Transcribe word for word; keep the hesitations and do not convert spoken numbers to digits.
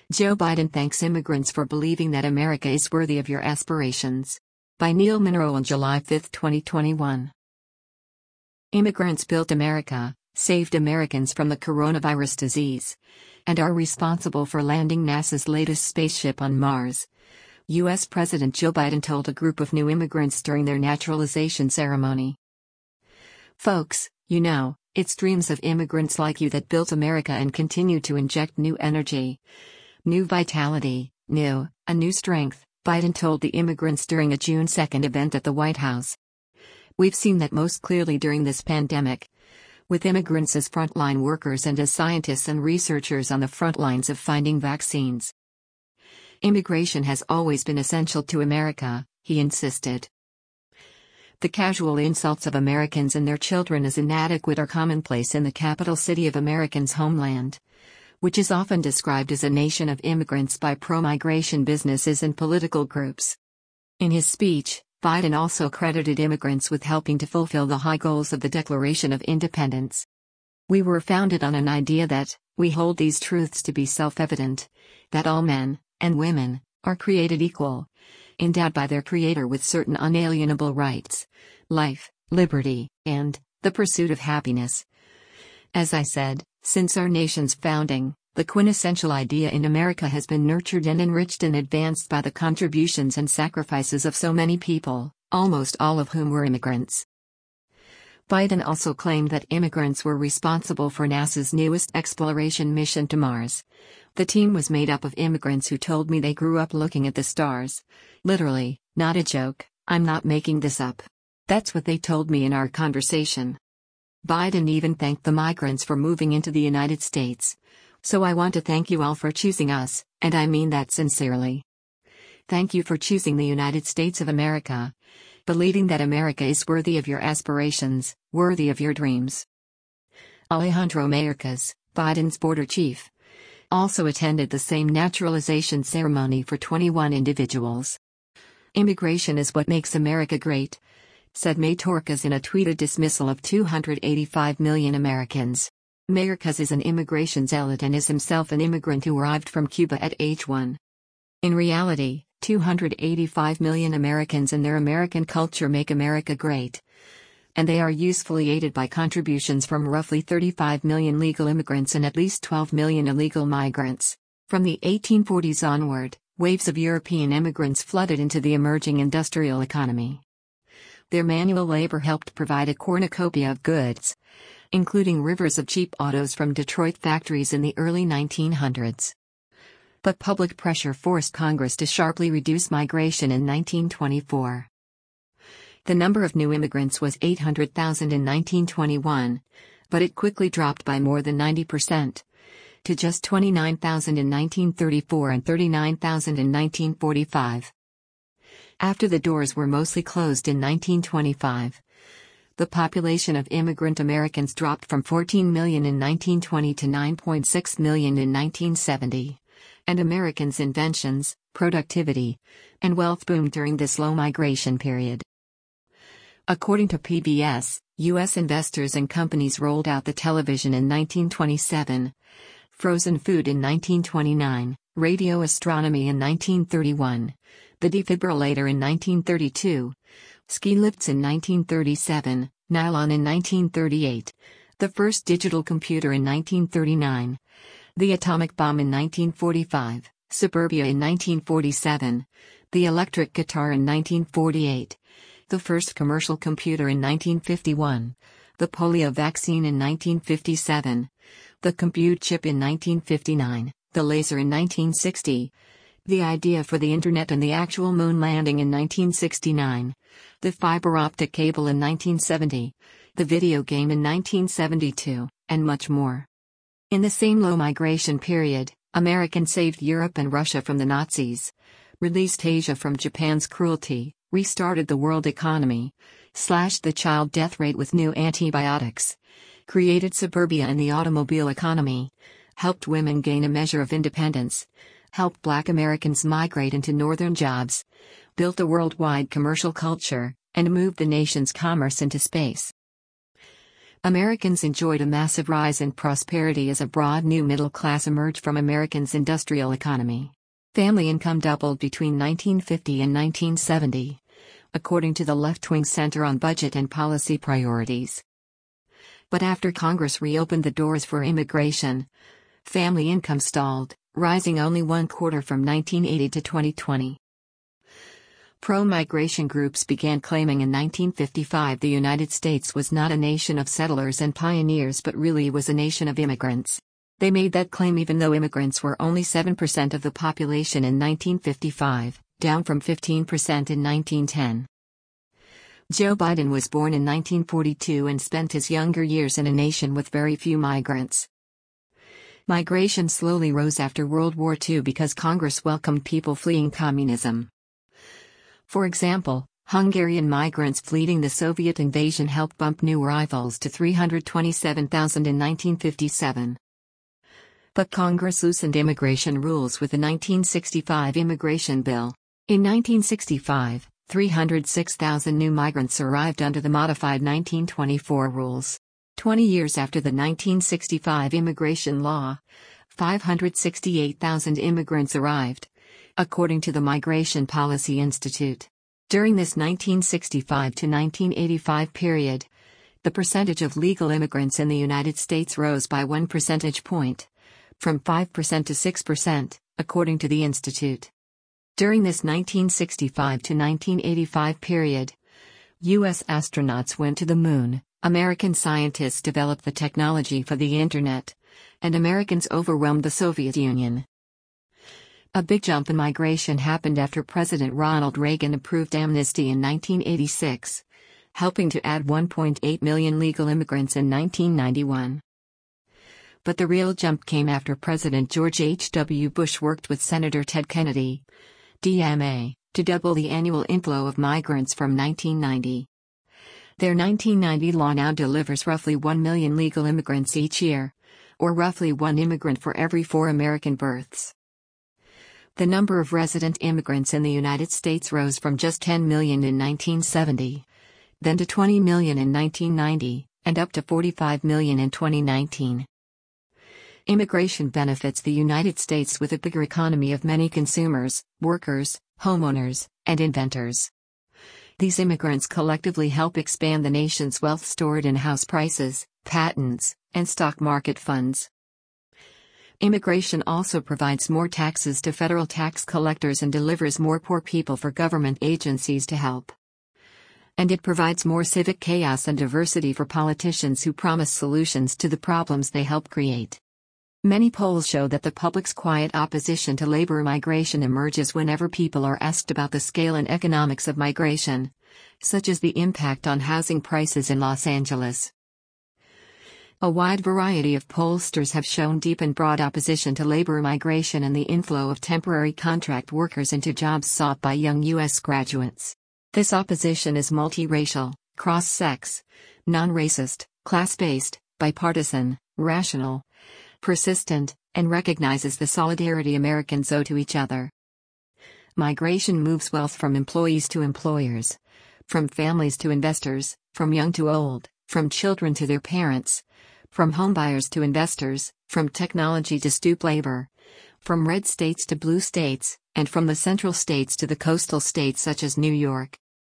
Joe Biden thanks immigrants for believing that America is worthy of your aspirations. By Neil Monroe on July fifth, twenty twenty-one. Immigrants built America, saved Americans from the coronavirus disease, and are responsible for landing NASA's latest spaceship on Mars. U S President Joe Biden told a group of new immigrants during their naturalization ceremony. Folks, you know, it's dreams of immigrants like you that built America and continue to inject new energy, new vitality, new, a new strength, Biden told the immigrants during a June second event at the White House. We've seen that most clearly during this pandemic, with immigrants as frontline workers and as scientists and researchers on the front lines of finding vaccines. Immigration has always been essential to America, he insisted. The casual insults of Americans and their children as inadequate are commonplace in the capital city of Americans' homeland, which is often described as a nation of immigrants by pro-migration businesses and political groups. In his speech, Biden also credited immigrants with helping to fulfill the high goals of the Declaration of Independence. We were founded on an idea that, we hold these truths to be self-evident, that all men, and women, are created equal, endowed by their Creator with certain unalienable rights, life, liberty, and the pursuit of happiness. As I said, since our nation's founding, the quintessential idea in America has been nurtured and enriched and advanced by the contributions and sacrifices of so many people, almost all of whom were immigrants. Biden also claimed that immigrants were responsible for NASA's newest exploration mission to Mars. The team was made up of immigrants who told me they grew up looking at the stars. Literally, not a joke, I'm not making this up. That's what they told me in our conversation. Biden even thanked the migrants for moving into the United States. So I want to thank you all for choosing us, and I mean that sincerely. Thank you for choosing the United States of America, believing that America is worthy of your aspirations, worthy of your dreams. Alejandro Mayorkas, Biden's border chief, also attended the same naturalization ceremony for twenty-one individuals. Immigration is what makes America great, said Mayorkas in a tweeted dismissal of two hundred eighty-five million Americans. Mayorkas is an immigration zealot and is himself an immigrant who arrived from Cuba at age one. In reality, two hundred eighty-five million Americans and their American culture make America great. And they are usefully aided by contributions from roughly thirty-five million legal immigrants and at least twelve million illegal migrants. From the eighteen forties onward, waves of European immigrants flooded into the emerging industrial economy. Their manual labor helped provide a cornucopia of goods, including rivers of cheap autos from Detroit factories in the early nineteen hundreds. But public pressure forced Congress to sharply reduce migration in nineteen twenty-four. The number of new immigrants was eight hundred thousand in nineteen twenty-one, but it quickly dropped by more than ninety percent, to just twenty-nine thousand in nineteen thirty-four and thirty-nine thousand in nineteen forty-five. After the doors were mostly closed in nineteen twenty-five, the population of immigrant Americans dropped from fourteen million in nineteen twenty to nine point six million in nineteen seventy, and Americans' inventions, productivity, and wealth boomed during this low migration period. According to P B S, U S investors and companies rolled out the television in nineteen twenty-seven, frozen food in nineteen twenty-nine, radio astronomy in nineteen thirty-one, the defibrillator in nineteen thirty-two, ski lifts in nineteen thirty-seven, nylon in nineteen thirty-eight, the first digital computer in nineteen thirty-nine, the atomic bomb in nineteen forty-five, suburbia in nineteen forty-seven, the electric guitar in nineteen forty-eight, the first commercial computer in nineteen fifty-one, the polio vaccine in nineteen fifty-seven, the compute chip in nineteen fifty-nine, the laser in nineteen sixty, the idea for the internet and the actual moon landing in nineteen sixty-nine, the fiber optic cable in nineteen seventy, the video game in nineteen seventy-two, and much more. In the same low migration period, Americans saved Europe and Russia from the Nazis, released Asia from Japan's cruelty, restarted the world economy, slashed the child death rate with new antibiotics, created suburbia and the automobile economy, helped women gain a measure of independence, helped Black Americans migrate into northern jobs, built a worldwide commercial culture, and moved the nation's commerce into space. Americans enjoyed a massive rise in prosperity as a broad new middle class emerged from Americans' industrial economy. Family income doubled between nineteen fifty and nineteen seventy, according to the left-wing Center on Budget and Policy Priorities. But after Congress reopened the doors for immigration, family income stalled, rising only one quarter from nineteen eighty to twenty twenty. Pro-migration groups began claiming in nineteen fifty-five the United States was not a nation of settlers and pioneers but really was a nation of immigrants. They made that claim even though immigrants were only seven percent of the population in nineteen fifty-five, down from fifteen percent in nineteen ten. Joe Biden was born in nineteen forty-two and spent his younger years in a nation with very few migrants. Migration slowly rose after World War Two because Congress welcomed people fleeing communism. For example, Hungarian migrants fleeing the Soviet invasion helped bump new arrivals to three hundred twenty-seven thousand in nineteen fifty-seven. But Congress loosened immigration rules with the nineteen sixty-five Immigration Bill. In nineteen sixty-five, three hundred six thousand new migrants arrived under the modified nineteen twenty-four rules. Twenty years after the nineteen sixty-five immigration law, five hundred sixty-eight thousand immigrants arrived, according to the Migration Policy Institute. During this nineteen sixty-five to nineteen eighty-five period, the percentage of legal immigrants in the United States rose by one percentage point, from five percent to six percent, according to the Institute. During this nineteen sixty-five to nineteen eighty-five period, U S astronauts went to the moon, American scientists developed the technology for the Internet, and Americans overwhelmed the Soviet Union. A big jump in migration happened after President Ronald Reagan approved amnesty in nineteen eighty-six, helping to add one point eight million legal immigrants in nineteen ninety-one. But the real jump came after President George H W Bush worked with Senator Ted Kennedy, D M A, to double the annual inflow of migrants from nineteen ninety. Their nineteen ninety law now delivers roughly one million legal immigrants each year, or roughly one immigrant for every four American births. The number of resident immigrants in the United States rose from just ten million in nineteen seventy, then to twenty million in nineteen ninety, and up to forty-five million in twenty nineteen. Immigration benefits the United States with a bigger economy of many consumers, workers, homeowners, and inventors. These immigrants collectively help expand the nation's wealth stored in house prices, patents, and stock market funds. Immigration also provides more taxes to federal tax collectors and delivers more poor people for government agencies to help. And it provides more civic chaos and diversity for politicians who promise solutions to the problems they help create. Many polls show that the public's quiet opposition to labor migration emerges whenever people are asked about the scale and economics of migration, such as the impact on housing prices in Los Angeles. A wide variety of pollsters have shown deep and broad opposition to labor migration and the inflow of temporary contract workers into jobs sought by young U S graduates. This opposition is multiracial, cross-sex, non-racist, class-based, bipartisan, rational, persistent, and recognizes the solidarity Americans owe to each other. Migration moves wealth from employees to employers, from families to investors, from young to old, from children to their parents, from homebuyers to investors, from technology to stoop labor, from red states to blue states, and from the central states to the coastal states such as New York.